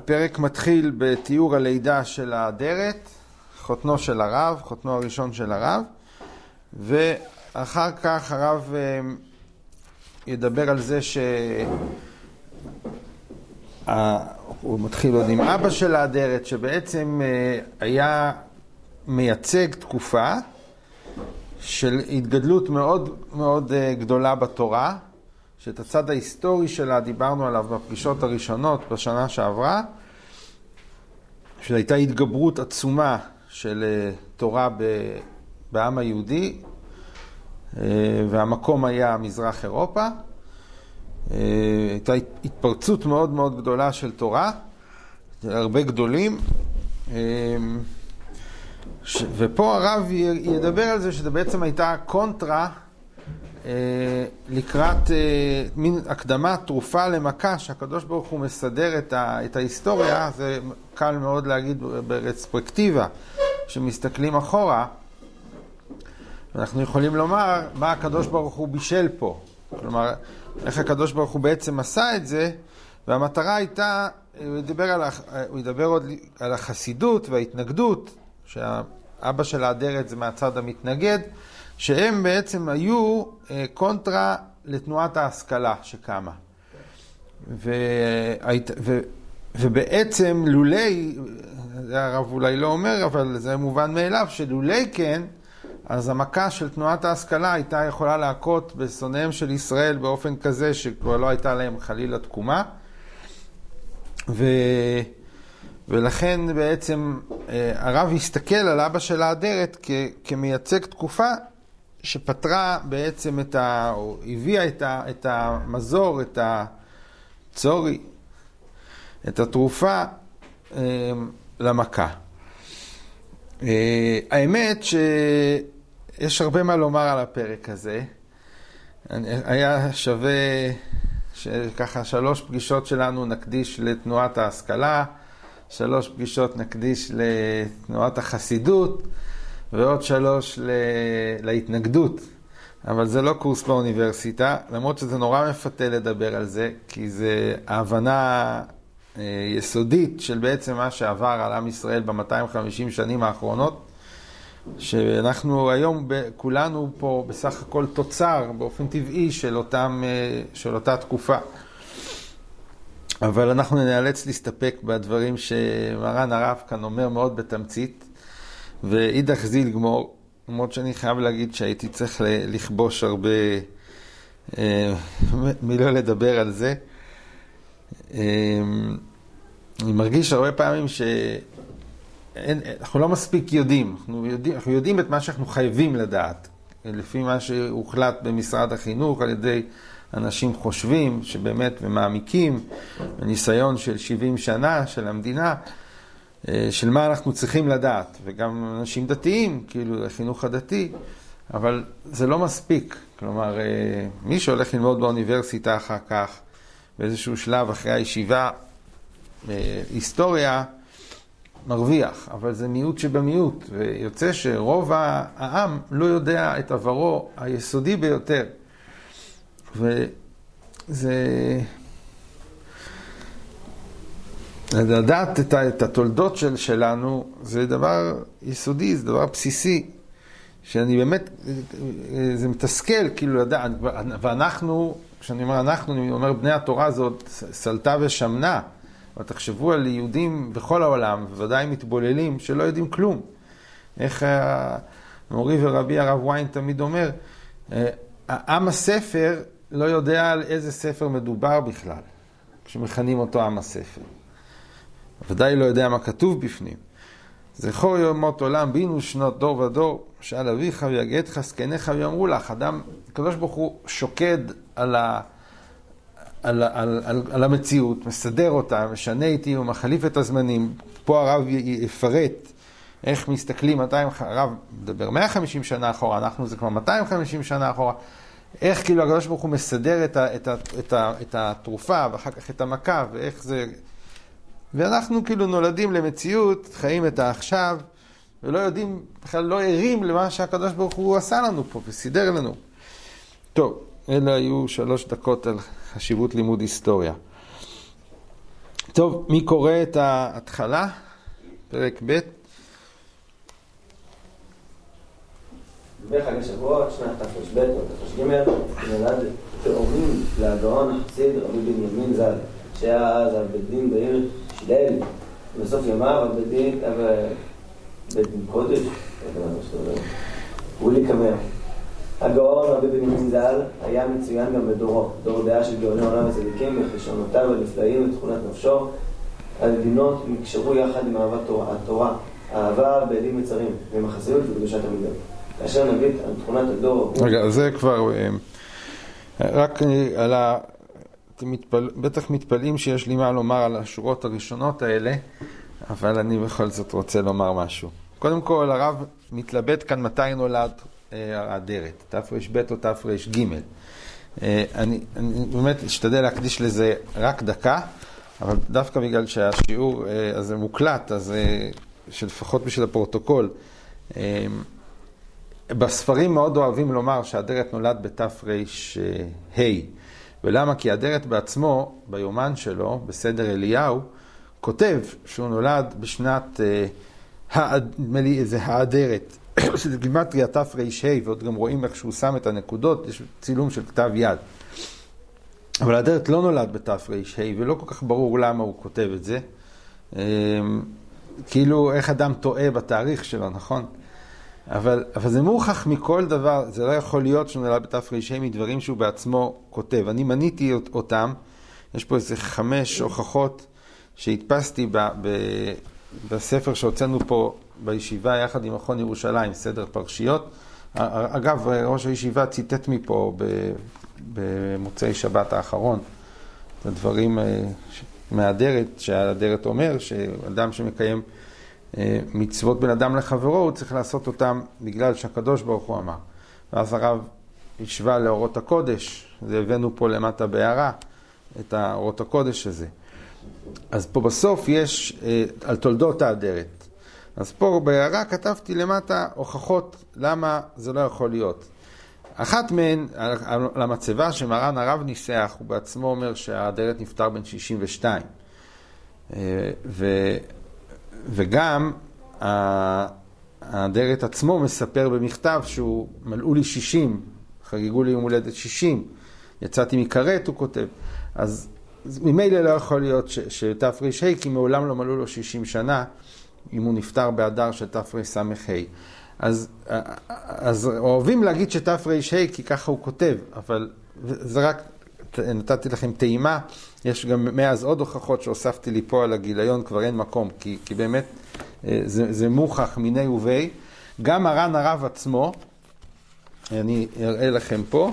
הפרק מתחיל בתיאור הלידה של האדרת, חותנו של הרב, חותנו הראשון של הרב, ואחר כך הרב ידבר על זה הוא מתחיל עוד עם אבא של האדרת, שבעצם היה מייצג תקופה של התגדלות מאוד מאוד גדולה בתורה, שאת הצד ההיסטורי שלה דיברנו עליו בפגישות הראשונות בשנה שעברה, שהייתה התגברות עצומה של תורה בעם היהודי, והמקום היה מזרח אירופה. הייתה התפרצות מאוד מאוד גדולה של תורה, הרבה גדולים, ופה הרב ידבר על זה שזה בעצם הייתה קונטרה לקראת מין הקדמה, תרופה למכה, שהקדוש ברוך הוא מסדר את ההיסטוריה. זה קל מאוד להגיד ברספקטיבה, שמסתכלים אחורה, אנחנו יכולים לומר מה הקדוש ברוך הוא בישל פה. כלומר, איך הקדוש ברוך הוא בעצם עשה את זה, והמטרה הייתה, הוא ידבר עוד על החסידות וההתנגדות, שהאבא של האדרת זה מהצד המתנגד, שהם בעצם היו קונטרה לתנועת ההשכלה שקמה. ובעצם לולי, זה הרב אולי לא אומר, אבל זה מובן מאליו, שלולי כן, אז המכה של תנועת ההשכלה הייתה יכולה להכות בשונאיהם של ישראל באופן כזה שכבר לא הייתה להם חלילה תקומה. ולכן בעצם הרב הסתכל על אבא של האדרת כמייצג תקופה שפתרה בעצם או הביאה את המזור, את הצורי, את התרופה למכה. האמת שיש הרבה מה לומר על הפרק הזה. היה שווה שככה 3 פגישות שלנו נקדיש לתנועת ההשכלה, 3 פגישות נקדיש לתנועת החסידות, ועוד 3 להתנגדות. אבל זה לא קורס באוניברסיטה, למרות שזה נורא מפתה לדבר על זה, כי זה ההבנה יסודית של בעצם מה שעבר על עם ישראל ב-250 שנים האחרונות, שאנחנו היום כולנו פה בסך הכל תוצר באופן טבעי של אותה תקופה. אבל אנחנו נאלץ להסתפק בדברים שמרן הרב כאן אומר מאוד בתמצית, ואידך זיל גמור, למרות שאני חייב להגיד שהייתי צריך לכבוש הרבה מלא לדבר על זה. אני מרגיש הרבה פעמים אנחנו לא מספיק יודעים. אנחנו יודעים את מה שאנחנו חייבים לדעת, לפי מה שהוחלט במשרד החינוך על ידי אנשים חושבים שבאמת ומעמיקים, בניסיון של 70 שנה של המדינה, של מה אנחנו צריכים לדעת, וגם אנשים דתיים, כאילו החינוך הדתי, אבל זה לא מספיק. כלומר, מי שהולך ללמוד באוניברסיטה אחר כך, באיזשהו שלב אחרי הישיבה, היסטוריה, מרוויח, אבל זה מיעוט שבמיעוט, ויוצא שרוב העם לא יודע את עברו היסודי ביותר. וזה לדעת את התולדות שלנו, זה דבר יסודי, זה דבר בסיסי, שאני באמת, זה מתסכל, כאילו לדעת, ואנחנו, כשאני אומר אנחנו, אני אומר בני התורה הזאת, סלטה ושמנה, ותחשבו על יהודים בכל העולם, בוודאי מתבוללים, שלא יודעים כלום. איך מורי ורבי הרב ויין תמיד אומר, עם הספר לא יודע על איזה ספר מדובר בכלל, כשמכנים אותו עם הספר. ודאי לא יודע מה כתוב בפנים. זכור יומות עולם, בינו שנות דור ודור, שאל אביך ויגדך זקניך ויאמרו לך. אדם, הקדוש ברוך הוא שוקד על המציאות, מסדר אותה, משנה איתי ומחליף את הזמנים. פה הרב יפרט איך מסתכלים, הרב מדבר 150 שנה אחורה, אנחנו זה כבר 250 שנה אחורה, איך כאילו הקדוש ברוך הוא מסדר את התרופה ואחר כך את המכה, ואיך זה, ואנחנו כאילו נולדים למציאות, חיים את העכשיו, ולא יודעים, בכלל לא ערים למה שהקדוש ברוך הוא עשה לנו פה וסידר לנו. טוב, אלה היו 3 דקות על חשיבות לימוד היסטוריה. טוב, מי קורא את ההתחלה? פרק ב'. בחג השבועות, שנת תר"ב או תר"ג, נולד תאומים להגאון החסיד רבי בנימין ז"ל, שהיה אז הבית דין בעיר שילל. בסוף ימיו הבית דין קודש, הוא להיקמר. הגאון רבי בנימין ז"ל היה מצוין גם בדורו, דור דעה של גאוני עולם וצדיקים, בכישרונותיו הנפלאים ותכונת נפשו. הדינות נקשרו יחד עם אהבת התורה, אהבה בעדים מצרים, ועם החסידות וקדושת המידות. כאשר נביט על תכונת הדור... רגע, זה כבר... רק על ה... אתם בטח מתפלאים שיש לי מה לומר על השורות הראשונות האלה, אבל אני בכל זאת רוצה לומר משהו. קודם כל, הרב מתלבט כאן מתי נולד האדרת, תר"ב או תר"ג. אני באמת אשתדל להקדיש לזה רק דקה, אבל דווקא בגלל שהשיעור הזה מוקלט, אז שלפחות בשביל הפרוטוקול, בספרים מאוד אוהבים לומר שהאדרת נולד בתר"ה. ולמה? כי האדרת בעצמו, ביומן שלו, בסדר אליהו, כותב שהוא נולד בשנת, נדמה לי איזה האדרת, שזה גימטריה תר"ה, ועוד גם רואים איך שהוא שם את הנקודות, יש צילום של כתב יד. אבל האדרת לא נולד בתר"ה, ולא כל כך ברור למה הוא כותב את זה. כאילו איך אדם טועה בתאריך שלו, נכון? אבל זה מוכח מכל דבר, זה לא יכול להיות שהוא נולד בתר"ה מדברים שהוא בעצמו כותב. אני מניתי אותם, יש פה איזה 5 הוכחות שהדפסתי בספר שהוצאנו פה בישיבה יחד עם מכון ירושלים, סדר פרשיות. אגב, ראש הישיבה ציטט מפה במוצאי שבת האחרון, את הדברים מהאדרת, שהאדרת אומר שאדם שמקיים מצוות בין אדם לחברו, הוא צריך לעשות אותם בגלל שהקדוש ברוך הוא אמר. ואז הרב השווה לאורות הקודש, זה הבאנו פה למטה בהערה, את האורות הקודש הזה. אז פה בסוף יש על תולדות האדרת. אז פה בהערה כתבתי למטה הוכחות למה זה לא יכול להיות. אחת מהן, על המצבה שמרן הרב ניסח, הוא בעצמו אומר שהאדרת נפטר בן 62. וגם האדרת עצמו מספר במכתב שהוא מלאו לי 60, חגיגו לי יום הולדת 60, יצאתי מכרת, הוא כותב. אז ממילא לא יכול להיות שתר"ה, כי מעולם לא מלאו לו 60 שנה, אם הוא נפטר באדר של תרס"ה. אז אוהבים להגיד שתר"ה, כי ככה הוא כותב, אבל זה רק, נתתי לכם טעימה, יש גם מאז עוד הוכחות שהוספתי לי פה על הגיליון, כבר אין מקום, כי באמת זה מוכח מיני ובי. גם מרן הרב עצמו, אני אראה לכם פה.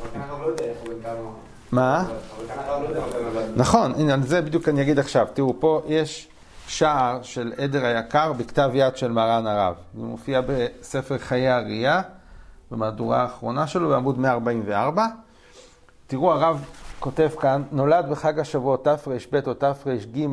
מה? נכון, הנה, זה בדיוק אני אגיד עכשיו. תראו, פה יש שער של עדר היקר בכתב יד של מרן הרב. זה מופיע בספר חיי הראייה, במהדורה האחרונה שלו, בעמוד 144. תראו, הרב כותב כאן, נולד בחג השבועות תר"ב או תר"ג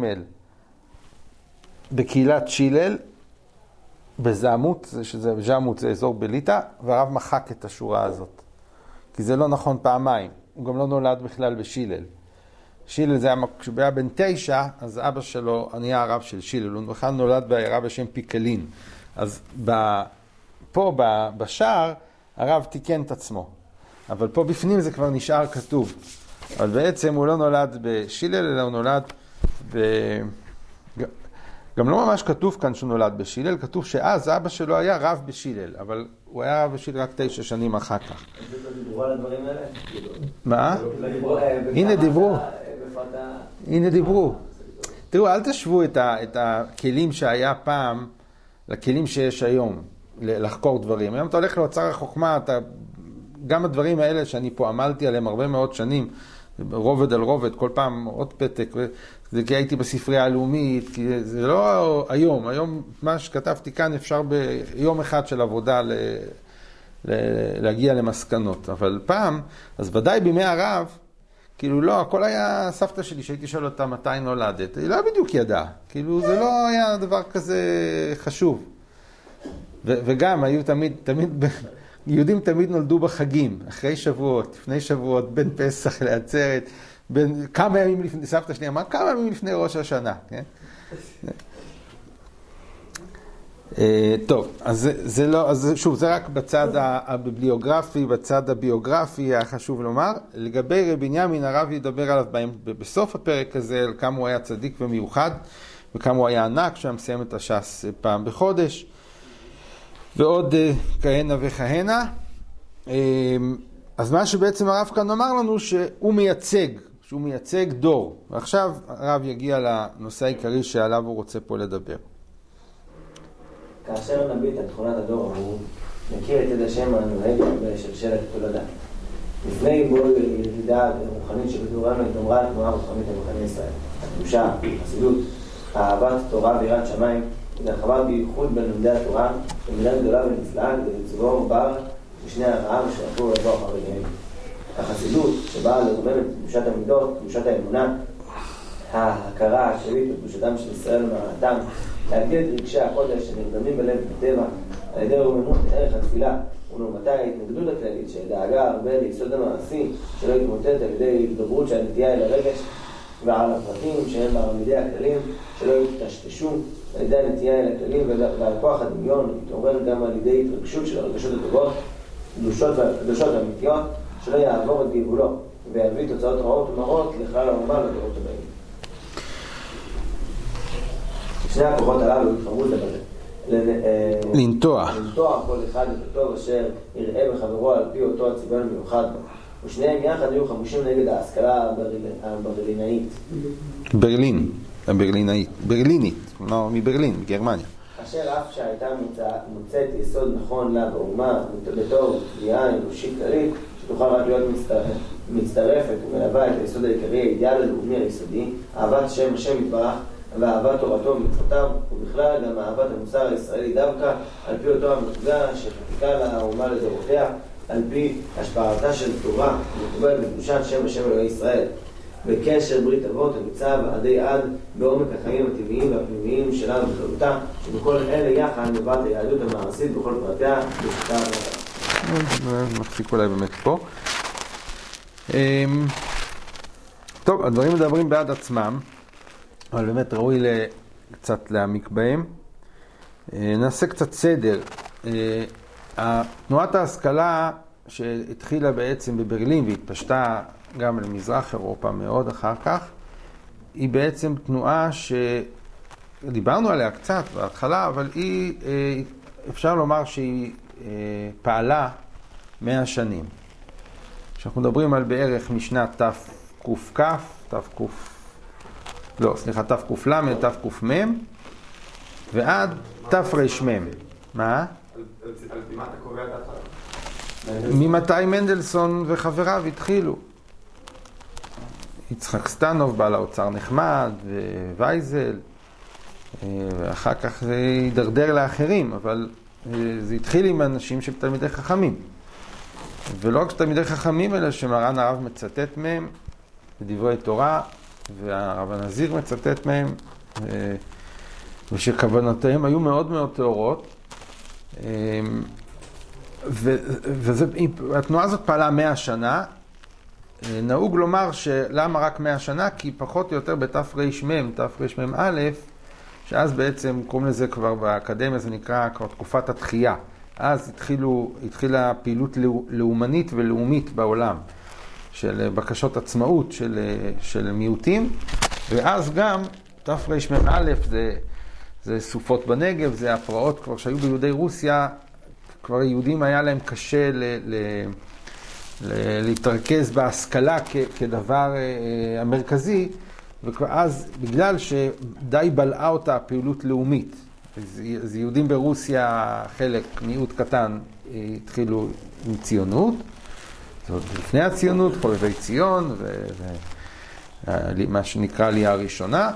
בקהילת שילל, בזעמות, שזה ז'מות, זה אזור בליטה, והרב מחק את השורה הזאת. כי זה לא נכון פעמיים. הוא גם לא נולד בכלל בשילל. שילל זה היה, כשהוא היה בן 9, אז אבא שלו נהיה הרב של שילל. הוא בכלל נולד בעיירה בשם פיקלין. אז פה בשער, הרב תיקן את עצמו. אבל פה בפנים זה כבר נשאר כתוב. אבל בעצם הוא לא נולד בשילל, אלא הוא נולד גם לא ממש כתוב כאן שהוא נולד בשילל, כתוב שאז אבא שלו היה רב בשילל, אבל הוא היה רב בשילל רק 9 שנים אחר כך. דיברו על הדברים האלה? מה? הנה דיברו. הנה דיברו. תראו, אל תשוו את הכלים שהיה פעם לכלים שיש היום, לחקור דברים. היום אתה הולך לאוצר החוכמה, גם הדברים האלה שאני פה עמלתי עליהם הרבה מאוד שנים, רובד על רובד, כל פעם עוד פתק, זה כי הייתי בספרייה הלאומית, כי זה לא היום, מה שכתבתי כאן אפשר ביום אחד של עבודה להגיע למסקנות, אבל פעם, אז ודאי בימי הרב, כאילו לא, הכל היה סבתא שלי שהייתי שואל אותה מתי נולדת, היא לא בדיוק ידעה, כאילו זה לא היה דבר כזה חשוב, וגם היו תמיד יהודים תמיד נולדו בחגים, אחרי שבועות, לפני שבועות, בין פסח לעצרת, כמה ימים לפני, סבתא שלי אמרה, כמה ימים לפני ראש השנה, כן? טוב, אז זה לא, אז שוב, זה רק בצד הביבליוגרפי, בצד הביוגרפי היה חשוב לומר. לגבי רבי בנימין, הרב ידבר עליו בסוף הפרק הזה, על כמה הוא היה צדיק ומיוחד, וכמה הוא היה ענק, שהוא מסיים את הש"ס פעם בחודש, ועוד כהנה וכהנה. אז מה שבעצם הרב כאן אמר לנו, שהוא מייצג דור. ועכשיו הרב יגיע לנושא העיקרי שעליו הוא רוצה פה לדבר. כאשר נביט על תכונת הדור ההוא, נכיר את יד השם הנוהג בשלשלת תולדה. לפני בו ירידה רוחנית שבדורנו התאמרה התנועה הרוחנית למחנה ישראל. הקדושה, החסידות, אהבת תורה ויראת שמיים, התרחבה בייחוד בין לומדי התורה, במידה גדולה ונפלאה כדי לצבור בר משני הרעב שהלכו לבוא אחריהם. החסידות שבאה לרומם את קדושת המידות, קדושת האמונה, ההכרה השלית בקדושתם של ישראל ומעלתם, להגדיל את רגשי הקודש שנרדמים בלב בטבע על ידי רוממות ערך התפילה ולעומתה ההתנגדות הכללית שדאגה הרבה ליסוד המעשי שלא יתמוטט על ידי התגברות של הנטייה אל הרגש ועל הפרטים שהם בעמידי הכללים שלא יתשתשו על ידי הנטייה אל הכללים ועל כוח הדמיון להתעורר גם על ידי התרגשות של הרגשות הטובות קדושות אמיתיות שלא יעבור את גלגולו ויביא תוצאות רעות ומרות לכלל האומה לדורות הבאים. שני הכוחות הללו התחברו לנטוע כל אחד את הטוב אשר יראה בחברו על פי אותו הצביון המיוחד בו. ושניהם יחד היו חמושים נגד ההשכלה הברלינאית. ברלינית, כלומר מברלין, גרמניה. אשר אף שהייתה מוצאת יסוד נכון לה באומה, בתור תביעה אנושית כללית, שתוכל רק להיות מצטרפת ומלווה את היסוד העיקרי, האידיאל הלאומי היסודי, אהבת שם השם יתברך, ואהבת תורתו ומצוותיו, ובכלל גם אהבת המוסר הישראלי דווקא, על פי אותו המפגע שחקיקה לאומה לדורותיה, על פי השפעתה של תורה, מקובלת בקדושת שם השם אלוהי ישראל, בקשר ברית אבות המצב עדי עד בעומק החיים הטבעיים והפנימיים שלה בכללותה, שבכל אלה יחד מבט היהדות המעשית בכל פרטיה בשיטה המטרה. מפסיק אולי באמת פה. טוב, הדברים מדברים בעד עצמם, אבל באמת ראוי קצת להעמיק בהם. נעשה קצת סדר. תנועת ההשכלה שהתחילה בעצם בברלין והתפשטה גם למזרח אירופה מאוד אחר כך, היא בעצם תנועה שדיברנו עליה קצת בהתחלה, אבל היא, אפשר לומר שהיא פעלה 100 שנים. שאנחנו מדברים על בערך משנת תק"ל, תק"מ, ועד תרמ"ם. מה? על פי מה אתה קובע את ההתחלה? ממתי מנדלסון וחבריו התחילו. יצחק סטנוב, בעל האוצר נחמד, ווייזל, ואחר כך זה יידרדר לאחרים, אבל זה התחיל עם אנשים שתלמידי חכמים. ולא רק שתלמידי חכמים, אלא שמרן הרב מצטט מהם בדברי תורה, והרב הנזיר מצטט מהם, ושכוונותיהם היו מאוד מאוד טהורות. והתנועה הזאת פעלה 100 שנה. נהוג לומר שלמה רק 100 שנה? כי פחות או יותר תרמ"ם א', שאז בעצם קוראים לזה כבר באקדמיה, זה נקרא כבר תקופת התחייה. אז התחילה פעילות לאומנית ולאומית בעולם, של בקשות עצמאות של מיעוטים, ואז גם תרמ"א זה סופות בנגב, זה הפרעות כבר שהיו ביהודי רוסיה, כבר היהודים היה להם קשה להתרכז בהשכלה כדבר המרכזי, ואז בגלל שדי בלעה אותה פעילות לאומית, אז יהודים ברוסיה, חלק, מיעוט קטן, התחילו עם ציונות, זאת אומרת, לפני הציונות, חובבי ציון, ומה שנקרא עלייה הראשונה,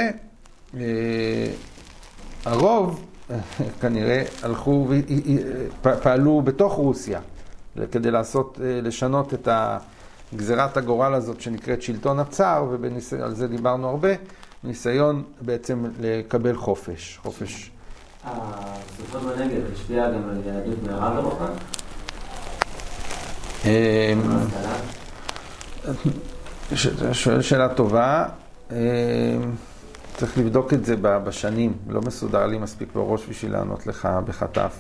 והרוב כנראה הלכו ופעלו בתוך רוסיה, כדי לשנות את גזירת הגורל הזאת שנקראת שלטון הצאר, ועל זה דיברנו הרבה, ניסיון בעצם לקבל חופש. הסופות בנגב השפיע גם על יהדות מערב אירופה? שואל שאלה טובה. צריך לבדוק את זה בשנים. לא מסודר לי מספיק בראש בשביל לענות לך בחטף.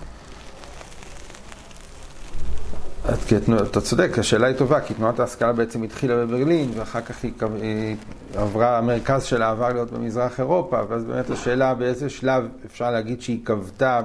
אתה צודק, השאלה היא טובה, כי תנועת ההשכלה בעצם התחילה בברלין, ואחר כך היא עברה, המרכז שלה עבר להיות במזרח אירופה, ואז באמת השאלה באיזה שלב אפשר להגיד שהיא קבתה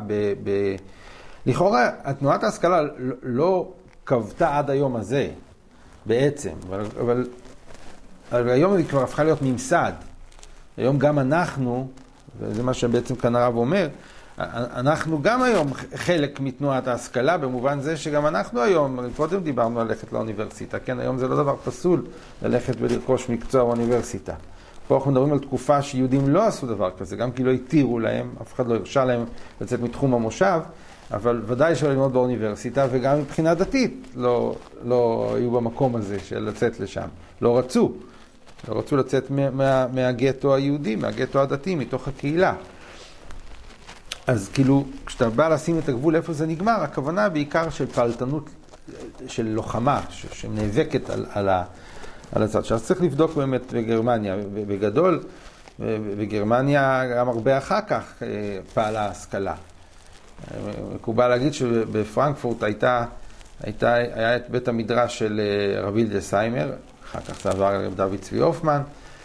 לכאורה, תנועת ההשכלה לא קבתה עד היום הזה, בעצם, אבל היום היא כבר הפכה להיות ממסד. היום גם אנחנו, וזה מה שבעצם כאן הרב אומר, אנחנו גם היום חלק מתנועת ההשכלה, במובן זה שגם אנחנו היום, קודם דיברנו על ללכת לאוניברסיטה, כן, היום זה לא דבר פסול ללכת ולרכוש מקצוע באוניברסיטה. פה אנחנו מדברים על תקופה שיהודים לא עשו דבר כזה, גם כי לא התירו להם, אף אחד לא הרשה להם לצאת מתחום המושב, אבל ודאי שלא ללמוד באוניברסיטה, וגם מבחינה דתית לא היו במקום הזה של לצאת לשם. לא רצו לצאת מהגטו היהודי, מהגטו הדתי, מתוך הקהילה. אז כאילו, כשאתה בא לשים את הגבול איפה זה נגמר, הכוונה בעיקר של פעלתנות, של לוחמה, שנאבקת על הצד. אז צריך לבדוק באמת בגרמניה. בגדול, בגרמניה גם הרבה אחר כך פעלה השכלה. מקובל להגיד שבפרנקפורט היה את בית המדרש של רב יהודה סיימר, אחר כך זה עבר לרב דוד צבי הופמן,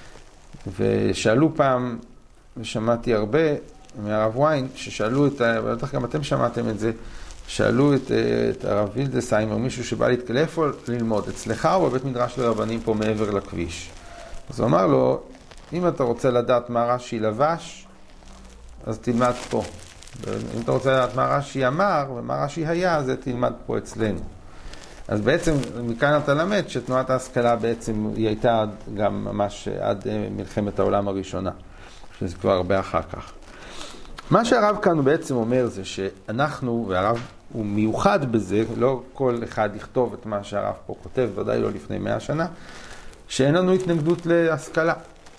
ושאלו פעם, ושמעתי הרבה מהרב ויין, ששאלו בטח גם אתם שמעתם את זה, שאלו את הרב יהודה סיימר, מישהו שבא איפה ללמוד, אצלך או בבית מדרש לרבנים פה מעבר לכביש? אז הוא אמר לו, אם אתה רוצה לדעת מה רש"י לבש, אז תלמד פה. אם אתה רוצה לדעת מה רש"י אמר ומה רש"י היה, זה תלמד פה אצלנו. אז בעצם מכאן אתה למד שתנועת ההשכלה בעצם היא הייתה גם ממש עד מלחמת העולם הראשונה, שזה כבר הרבה אחר כך. מה שהרב כאן בעצם אומר זה שאנחנו, והרב הוא מיוחד בזה, לא כל אחד יכתוב את מה שהרב פה כותב, ודאי לא לפני 100 שנה, שאין לנו התנגדות להשכלה.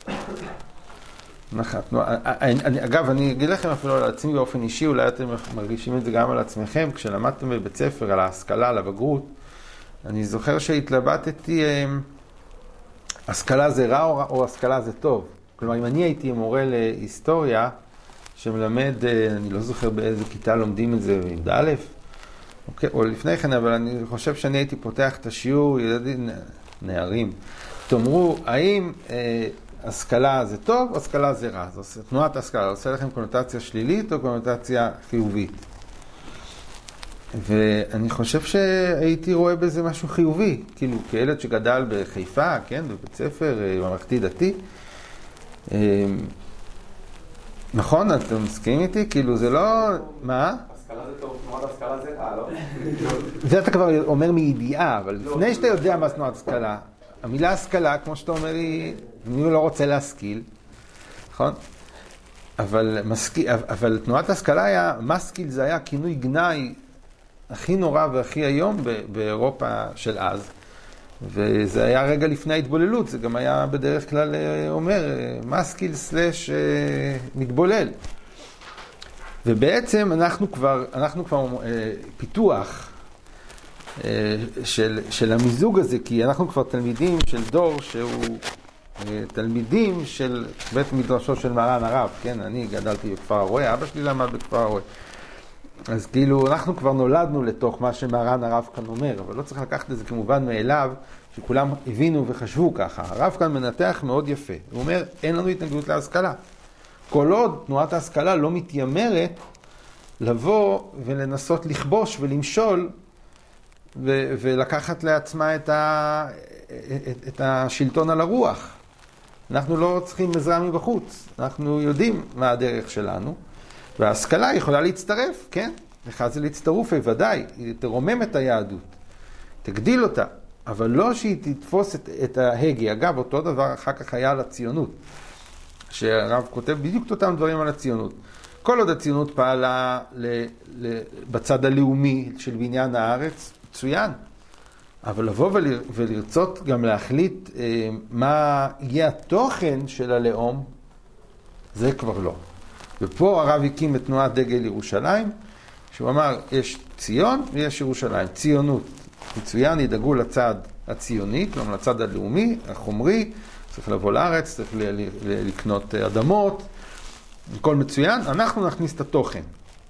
אגב, אני אגיד לכם אפילו על עצמי באופן אישי, אולי אתם מרגישים את זה גם על עצמכם, כשלמדתם בבית ספר על ההשכלה, על הבגרות, אני זוכר שהתלבטתי, השכלה זה רע או השכלה זה טוב. כלומר, אם אני הייתי מורה להיסטוריה, שמלמד, אני לא זוכר באיזה כיתה לומדים את זה, י"א, או לפני כן, אבל אני חושב שאני הייתי פותח את השיעור, ילדים, נערים, תאמרו, האם השכלה זה טוב או השכלה זה רע? זו תנועת ההשכלה, עושה לכם קונוטציה שלילית או קונוטציה חיובית? ואני חושב שהייתי רואה בזה משהו חיובי, כאילו כילד שגדל בחיפה, כן, בבית ספר, ממלכתי דתי. נכון, אתם מסכימים איתי? כאילו זה לא... מה? השכלה זה טוב, תנועת השכלה זה רע, לא? זה אתה כבר אומר מידיעה, אבל לפני שאתה יודע מה תנועת השכלה, המילה השכלה, כמו שאתה אומר לי, אני לא רוצה להשכיל, נכון? אבל תנועת ההשכלה היה, משכיל זה היה כינוי גנאי הכי נורא והכי היום באירופה של אז, וזה היה רגע לפני ההתבוללות, זה גם היה בדרך כלל אומר, משכיל סלש מתבולל. ובעצם אנחנו כבר פיתוח של המיזוג הזה, כי אנחנו כבר תלמידים של דור שהוא תלמידים של בית מדרשו של מרן הרב, כן, אני גדלתי בכפר הרועה, אבא שלי למד בכפר הרועה. אז כאילו אנחנו כבר נולדנו לתוך מה שמרן הרב כאן אומר, אבל לא צריך לקחת את זה כמובן מאליו, שכולם הבינו וחשבו ככה. הרב כאן מנתח מאוד יפה, הוא אומר, אין לנו התנגדות להשכלה. כל עוד תנועת ההשכלה לא מתיימרת לבוא ולנסות לכבוש ולמשול, ולקחת לעצמה את השלטון על הרוח. אנחנו לא צריכים עזרה מבחוץ, אנחנו יודעים מה הדרך שלנו, וההשכלה יכולה להצטרף, כן? אחד זה להצטרוף, ודאי, היא תרומם את היהדות, תגדיל אותה, אבל לא שהיא תתפוס את ההגי. אגב, אותו דבר אחר כך היה על הציונות, שהרב כותב בדיוק אותם דברים על הציונות. כל עוד הציונות פעלה בצד הלאומי של בניין הארץ, מצוין. אבל לבוא ולרצות גם להחליט מה יהיה התוכן של הלאום, זה כבר לא. ופה הרב הקים את תנועת דגל ירושלים, שהוא אמר, יש ציון ויש ירושלים. ציונות, מצוין, ידאגו לצד הציונית, כלומר לצד הלאומי, החומרי, צריך לבוא לארץ, צריך לקנות אדמות, הכל מצוין, אנחנו נכניס את התוכן.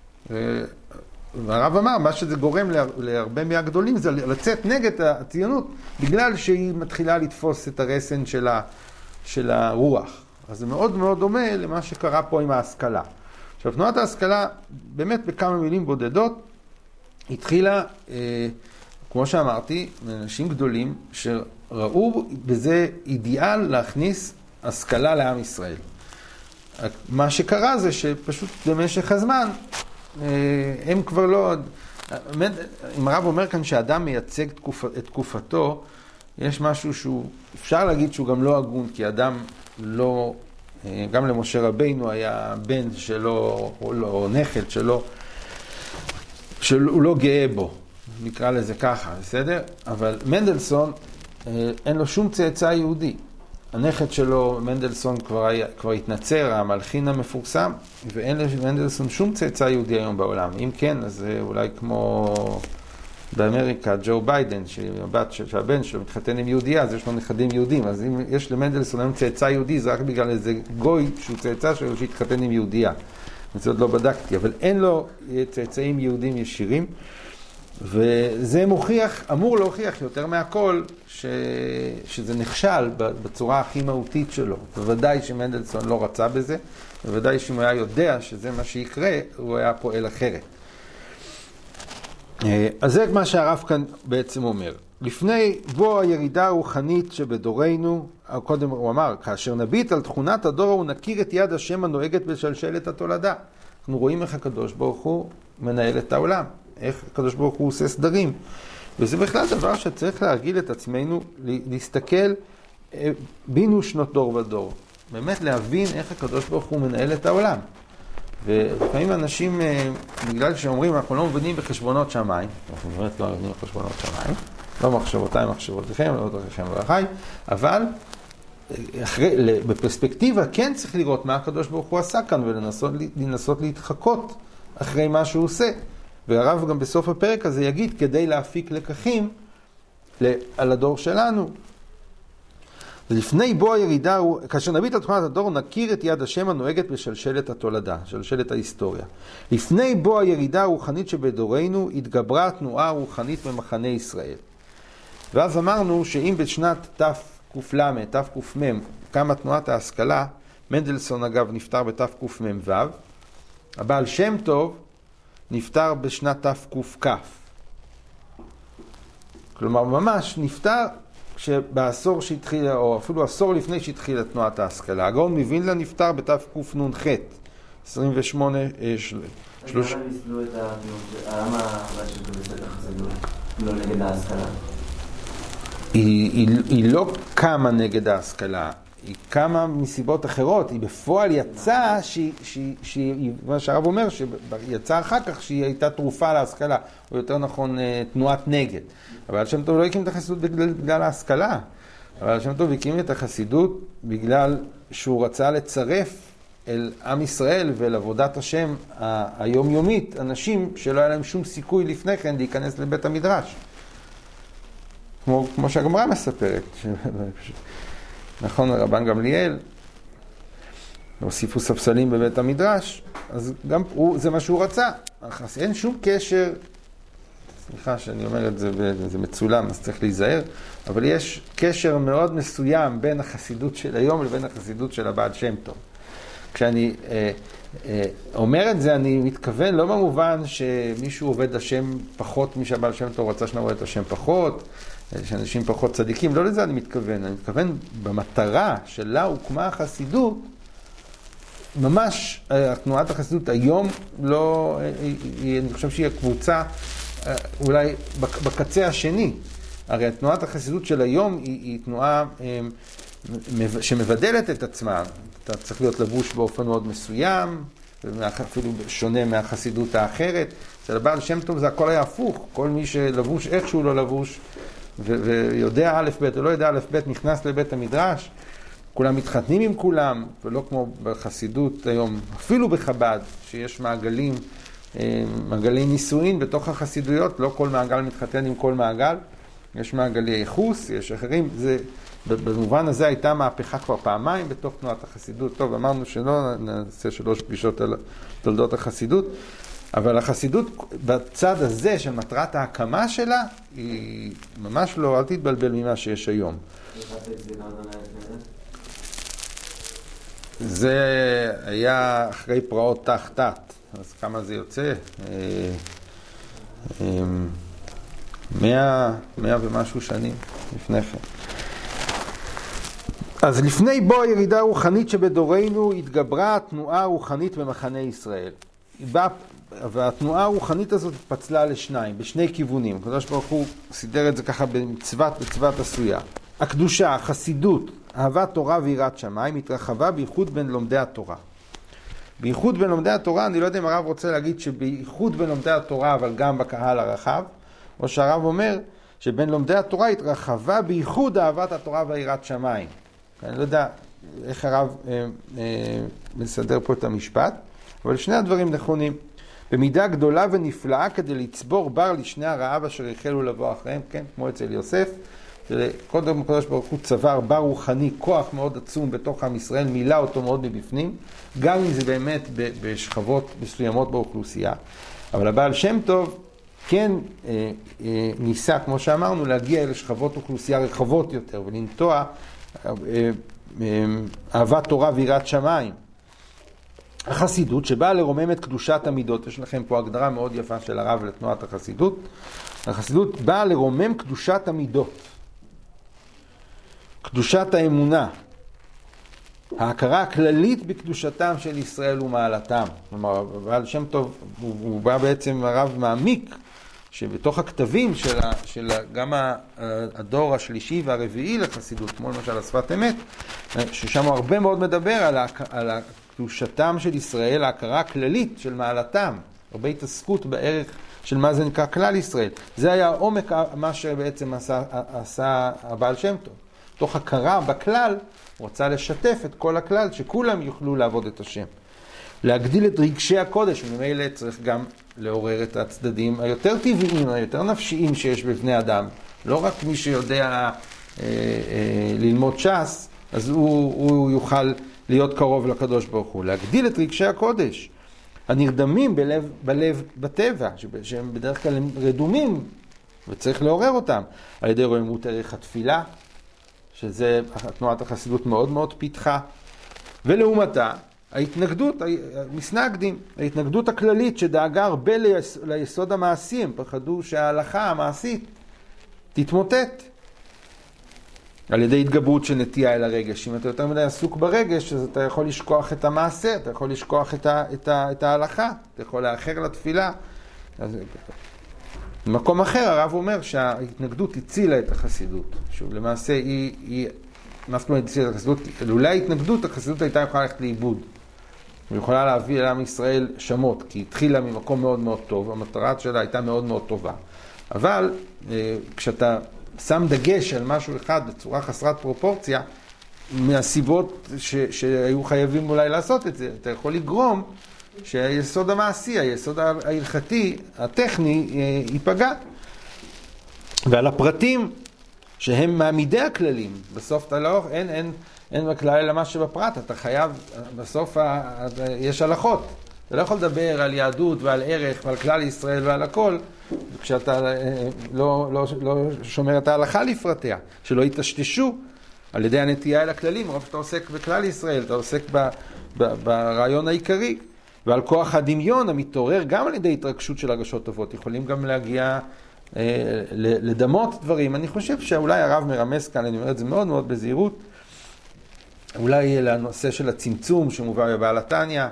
והרב אמר, מה שזה גורם להרבה מהגדולים זה לצאת נגד הציונות, בגלל שהיא מתחילה לתפוס את הרסן של הרוח. אז זה מאוד מאוד דומה למה שקרה פה עם ההשכלה. עכשיו, תנועת ההשכלה, באמת בכמה מילים בודדות, התחילה, כמו שאמרתי, אנשים גדולים שראו בזה אידיאל להכניס השכלה לעם ישראל. מה שקרה זה שפשוט במשך הזמן, הם כבר לא... אם הרב אומר כאן שאדם מייצג את תקופתו, יש משהו שהוא, אפשר להגיד שהוא גם לא הגון, כי אדם לא, גם למשה רבינו היה בן שלו, או נכד שלו, שהוא לא גאה בו, נקרא לזה ככה, בסדר? אבל מנדלסון, אין לו שום צאצא יהודי. הנכד שלו, מנדלסון, כבר התנצר, המלחין המפורסם, ואין למנדלסון שום צאצא יהודי היום בעולם. אם כן, אז זה אולי כמו באמריקה, ג'ו ביידן, שהבן שלו מתחתן עם יהודייה, אז יש לו נכדים יהודים. אז אם יש למנדלסון היום צאצא יהודי, זה רק בגלל איזה גוי שהוא צאצא שלו שהתחתן עם יהודייה. זה עוד לא בדקתי, אבל אין לו צאצאים יהודים ישירים. וזה אמור להוכיח יותר מהכל שזה נכשל בצורה הכי מהותית שלו. בוודאי שמנדלסון לא רצה בזה, בוודאי שאם הוא היה יודע שזה מה שיקרה, הוא היה פועל אחרת. אז זה מה שהרב כאן בעצם אומר. לפני בוא הירידה הרוחנית שבדורנו, קודם הוא אמר, כאשר נביט על תכונת הדור הוא נכיר את יד השם הנוהגת בשלשלת התולדה. אנחנו רואים איך הקדוש ברוך הוא מנהל את העולם. איך הקדוש ברוך הוא עושה סדרים. וזה בכלל דבר שצריך להרגיל את עצמנו, להסתכל בינו שנות דור ודור. באמת להבין איך הקדוש ברוך הוא מנהל את העולם. ולפעמים אנשים, בגלל שאומרים, אנחנו לא מבינים בחשבונות שמיים, אנחנו באמת לא מבינים בחשבונות שמיים, לא מחשבותיי מחשבותיכם, לא דרכיכם דרכיי, אבל בפרספקטיבה כן צריך לראות מה הקדוש ברוך הוא עשה כאן, ולנסות להתחקות אחרי מה שהוא עושה. והרב גם בסוף הפרק הזה יגיד, כדי להפיק לקחים על הדור שלנו. לפני בוא הירידה, כאשר נביט על תכונת הדור, נכיר את יד השם הנוהגת בשלשלת התולדה, שלשלת ההיסטוריה. לפני בוא הירידה הרוחנית שבדורנו, התגברה התנועה הרוחנית במחנה ישראל. ואז אמרנו שאם בשנת תק"ל, תק"מ, קמה תנועת ההשכלה, מנדלסון אגב נפטר בתק"מ"ו, הבעל שם טוב נפטר בשנת תק"כ. כלומר, ממש נפטר שבעשור שהתחילה, או אפילו עשור לפני שהתחילה תנועת ההשכלה. הגאון מווילנה נפטר בתק"נ"ח, 28... למה ניסלו את העם הרשת בסטח הזה לא נגד ההשכלה? היא לא קמה נגד ההשכלה, היא קמה מסיבות אחרות. היא בפועל יצאה, מה שהרב אומר, שיצאה אחר כך שהיא הייתה תרופה להשכלה, או יותר נכון תנועת נגד. אבל שם טוב לא הקים את החסידות בגלל ההשכלה. אבל שם טוב הקים את החסידות בגלל שהוא רצה לצרף אל עם ישראל ואל עבודת השם היומיומית, אנשים שלא היה להם שום סיכוי לפני כן להיכנס לבית המדרש. כמו שהגמרא מספרת. נכון, רבן גמליאל, הוסיפו ספסלים בבית המדרש, אז גם זה מה שהוא רצה. אין שום קשר, סליחה שאני אומר את זה, זה מצולם, אז צריך להיזהר, אבל יש קשר מאוד מסוים בין החסידות של היום לבין החסידות של הבעל שם טוב. כשאני אומר את זה, אני מתכוון לא במובן שמישהו עובד השם פחות משהבעל שם טוב רצה שנעבוד את השם פחות, שאנשים פחות צדיקים, לא לזה אני מתכוון. אני מתכוון במטרה שלה הוקמה החסידות, ממש תנועת החסידות היום לא, אני חושב שהיא הקבוצה אולי בקצה השני. הרי תנועת החסידות של היום היא תנועה שמבדלת את עצמה. אתה צריך להיות לבוש באופן מאוד מסוים, אפילו שונה מהחסידות האחרת. אצל הבעל שם טוב זה הכל היה הפוך. כל מי שלבוש איכשהו לא לבוש, ויודע א' ב' או לא יודע א' ב' נכנס לבית המדרש, כולם מתחתנים עם כולם, ולא כמו בחסידות היום, אפילו בחב"ד, שיש מעגלי נישואין בתוך החסידויות, לא כל מעגל מתחתן עם כל מעגל, יש מעגלי ייחוס, יש אחרים, במובן הזה הייתה מהפכה כבר פעמיים בתוך תנועת החסידות. טוב, אמרנו שלא נעשה 3 פגישות על תולדות החסידות, אבל החסידות בצד הזה של מטרת ההקמה שלה, היא ממש לא, אל תתבלבל ממה שיש היום. זה היה אחרי פרעות תחת, אז כמה זה יוצא? 100 ומשהו שנים לפני כן. אז לפני בוא הירידה הרוחנית שבדורנו התגברה התנועה הרוחנית במחנה ישראל. והתנועה הרוחנית הזאת התפצלה לשניים, בשני כיוונים. הקדוש ברוך הוא סידר את זה ככה בצוות עשויה. הקדושה, החסידות, אהבת תורה ויראת שמיים התרחבה בייחוד בין לומדי התורה. בייחוד בין לומדי התורה, אני לא יודע אם הרב רוצה להגיד שבייחוד בין לומדי התורה, אבל גם בקהל הרחב, או שהרב אומר שבין לומדי התורה התרחבה בייחוד אהבת התורה ויראת שמיים. אני לא יודע איך הרב מסדר פה את המשפט, אבל שני הדברים נכונים. במידה גדולה ונפלאה כדי לצבור בר לשני הרעב אשר החלו לבוא אחריהם, כן, כמו אצל יוסף. קודם הקדוש ברוך הוא צבר בר רוחני, כוח מאוד עצום בתוך עם ישראל, מילא אותו מאוד מבפנים, גם אם זה באמת בשכבות מסוימות באוכלוסייה. אבל הבעל שם טוב כן ניסה, כמו שאמרנו, להגיע לשכבות אוכלוסייה רחבות יותר ולנטוע אהבת תורה ויראת שמיים. החסידות שבאה לרומם את קדושת המידות, יש לכם פה הגדרה מאוד יפה של הרב לתנועת החסידות. החסידות באה לרומם קדושת המידות, קדושת האמונה, ההכרה הכללית בקדושתם של ישראל ומעלתם. כלומר, בעל שם טוב, הוא בא בעצם, הרב מעמיק, שבתוך הכתבים של גם הדור השלישי והרביעי לחסידות, כמו למשל השפת אמת, ששם הוא הרבה מאוד מדבר על קדושתם של ישראל, ההכרה הכללית של מעלתם, הרבה התעסקות בערך של מה זה נקרא כלל ישראל. זה היה עומק מה שבעצם עשה הבעל שם טוב. תוך הכרה בכלל, הוא רצה לשתף את כל הכלל, שכולם יוכלו לעבוד את השם. להגדיל את רגשי הקודש, וממילא צריך גם לעורר את הצדדים היותר טבעיים, היותר נפשיים שיש בבני אדם. לא רק מי שיודע ללמוד ש"ס, אז הוא יוכל להיות קרוב לקדוש ברוך הוא. להגדיל את רגשי הקודש, הנרדמים בלב בטבע, שהם בדרך כלל רדומים, וצריך לעורר אותם, על ידי רוממות ערך התפילה, שזה תנועת החסידות מאוד מאוד פיתחה, ולעומתה, ההתנגדות, מסנגדים, ההתנגדות הכללית שדאגה הרבה ליסוד המעשי, הם פחדו שההלכה המעשית תתמוטט על ידי התגברות של נטייה אל הרגש. אם אתה יותר מדי עסוק ברגש, אז אתה יכול לשכוח את המעשה, אתה יכול לשכוח את ההלכה, אתה יכול לאחר לתפילה. אז במקום אחר הרב אומר שההתנגדות הצילה את החסידות. שוב, למעשה היא מה זאת אומרת הצילה את החסידות? לולא ההתנגדות, החסידות הייתה יכולה ללכת לאיבוד. היא יכולה להביא לעם ישראל שמות, כי היא התחילה ממקום מאוד מאוד טוב, המטרה שלה הייתה מאוד מאוד טובה. אבל כשאתה שם דגש על משהו אחד בצורה חסרת פרופורציה, מהסיבות שהיו חייבים אולי לעשות את זה, אתה יכול לגרום שהיסוד המעשי, היסוד ההלכתי, הטכני, ייפגע. ועל הפרטים שהם מעמידי הכללים, בסוף אתה לא, אין בכלל אלא מה שבפרט, אתה חייב, בסוף יש הלכות. אתה לא יכול לדבר על יהדות ועל ערך ועל כלל ישראל ועל הכל, כשאתה לא שומר את ההלכה לפרטיה, שלא יתשתשו על ידי הנטייה אל הכללים. רוב שאתה עוסק בכלל ישראל, אתה עוסק ברעיון העיקרי, ועל כוח הדמיון המתעורר גם על ידי התרגשות של הרגשות טובות, יכולים גם להגיע לדמות דברים. אני חושב שאולי הרב מרמז כאן, אני אומר את זה מאוד מאוד בזהירות, אולי לנושא של הצמצום שמובא בבעל התניא,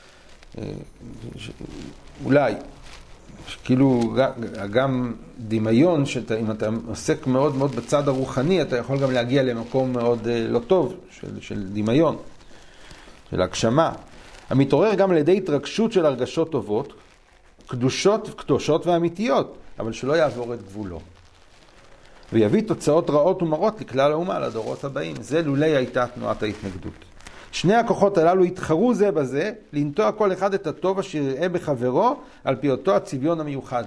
אולי, כאילו גם דמיון, אם אתה עוסק מאוד מאוד בצד הרוחני, אתה יכול גם להגיע למקום מאוד לא טוב של דמיון, של הגשמה. המתעורר גם על ידי התרגשות של הרגשות טובות, קדושות ואמיתיות, אבל שלא יעבור את גבולו. ויביא תוצאות רעות ומרות לכלל האומה, לדורות הבאים. זה לולי הייתה תנועת ההתנגדות. שני הכוחות הללו התחרו זה בזה, לנטוע כל אחד את הטוב אשר יראה בחברו, על פי אותו הצביון המיוחד לו.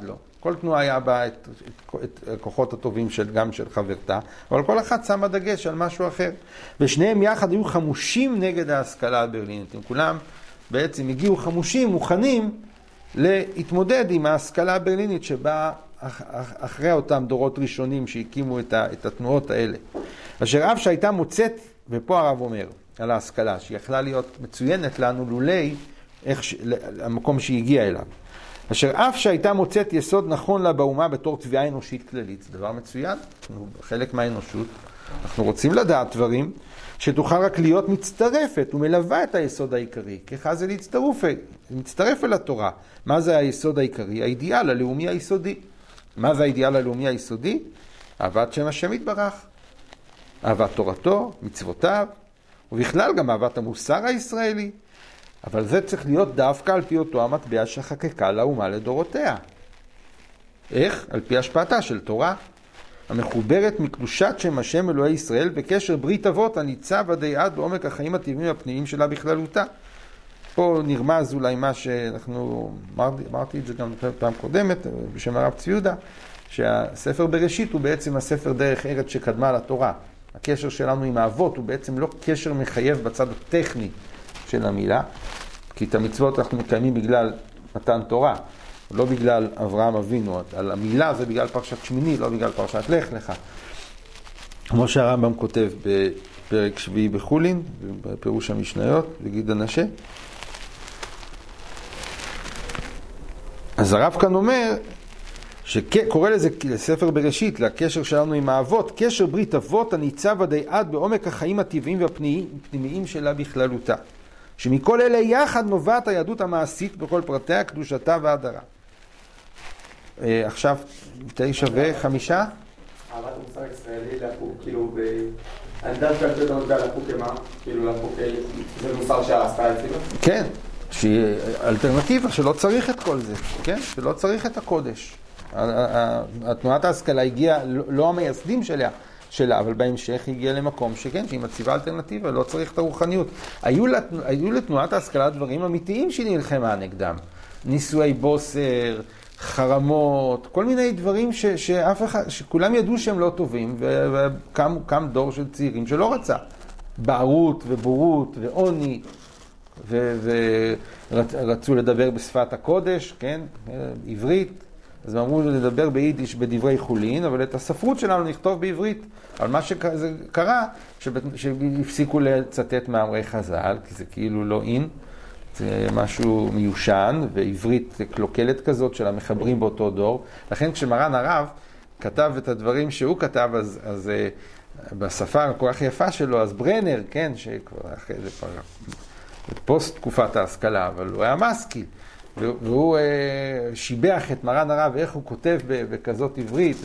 כל תנועה היה בה את הכוחות הטובים גם של חברתה, אבל כל אחת שמה דגש על משהו אחר. ושניהם יחד היו חמושים נגד ההשכלה הברלינית. הם כולם בעצם הגיעו חמושים, מוכנים להתמודד עם ההשכלה הברלינית שבאה אחרי אותם דורות ראשונים שהקימו את התנועות האלה. אשר אף שהייתה מוצאת, ופה הרב אומר על ההשכלה, שהיא יכלה להיות מצוינת לנו לולי המקום שהיא הגיעה אליו. אשר אף שהייתה מוצאת יסוד נכון לה באומה בתור תביעה אנושית כללית. זה דבר מצוין, אנחנו חלק מהאנושות. אנחנו רוצים לדעת דברים שתוכל רק להיות מצטרפת ומלווה את היסוד העיקרי. ככה זה להצטרף אל התורה. מה זה היסוד העיקרי? האידיאל הלאומי היסודי. מה זה האידיאל הלאומי היסודי? אהבת שם השם יתברך. אהבת תורתו, מצוותיו, ובכלל גם אהבת המוסר הישראלי. אבל זה צריך להיות דווקא על פי אותו המטבע שחקקה לאומה לדורותיה. איך? על פי השפעתה של תורה, המחוברת מקדושת שם השם אלוהי ישראל בקשר ברית אבות הניצב עדי עד בעומק החיים הטבעיים הפנימיים שלה בכללותה. פה נרמז אולי מה שאנחנו, אמרתי את זה גם פעם קודמת, בשם הרב צבי יהודה, שהספר בראשית הוא בעצם הספר דרך ארץ שקדמה לתורה. הקשר שלנו עם האבות הוא בעצם לא קשר מחייב בצד הטכני של המילה, כי את המצוות אנחנו מקיימים בגלל מתן תורה, לא בגלל אברהם אבינו. על המילה זה בגלל פרשת שמיני, לא בגלל פרשת לך לך. כמו שהרמב"ם כותב בפרק 7 בחולין, בפירוש המשניות, בגיד הנשה. אז הרב כאן אומר, שקורא לזה לספר בראשית, לקשר שלנו עם האבות, קשר ברית אבות הניצב עדי עד בעומק החיים הטבעיים והפנימיים שלה בכללותה. שמכל אלה יחד נובעת היהדות המעשית בכל פרטיה, קדושתה והדרה. עכשיו, 9 ו5. אהבת המוסר הישראלי להפוק, כאילו, אני דווקא יותר נודע להפוק כמה, כאילו להפוק, זה מוסר שהעשתה אצלנו? כן, שהיא אלטרנטיבה, שלא צריך את כל זה, כן? שלא צריך את הקודש. התנועת ההשכלה הגיעה, לא המייסדים שלה, אבל בהמשך היא הגיעה למקום שכן, שהיא מציבה אלטרנטיבה, לא צריך את הרוחניות. היו לתנועת ההשכלה דברים אמיתיים שהיא נלחמה נגדם. נישואי בוסר, חרמות, כל מיני דברים שכולם ידעו שהם לא טובים, וקם דור של צעירים שלא רצה. בערות ובורות ועוני, ורצו לדבר בשפת הקודש, כן, עברית. אז הם אמרו לדבר ביידיש בדברי חולין, אבל את הספרות שלנו נכתוב בעברית. אבל מה שקרה, שהפסיקו לצטט מאמרי חז"ל, כי זה כאילו לא אין, זה משהו מיושן, ועברית קלוקלת כזאת של המחברים באותו דור. לכן כשמרן הרב כתב את הדברים שהוא כתב, אז בשפה הכל כך יפה שלו, אז ברנר, כן, שכבר אחרי זה פוסט תקופת ההשכלה, אבל הוא היה משכיל. והוא שיבח את מרן הרב, איך הוא כותב בכזאת עברית.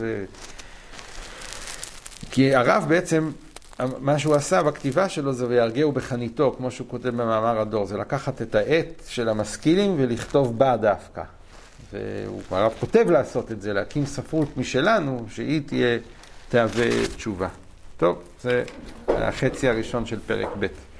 כי הרב בעצם, מה שהוא עשה בכתיבה שלו זה וירגהו בחניתו, כמו שהוא כותב במאמר הדור, זה לקחת את העט של המשכילים ולכתוב בה דווקא. והרב כותב לעשות את זה, להקים ספרות משלנו, שהיא תהווה תשובה. טוב, זה החצי הראשון של פרק ב'.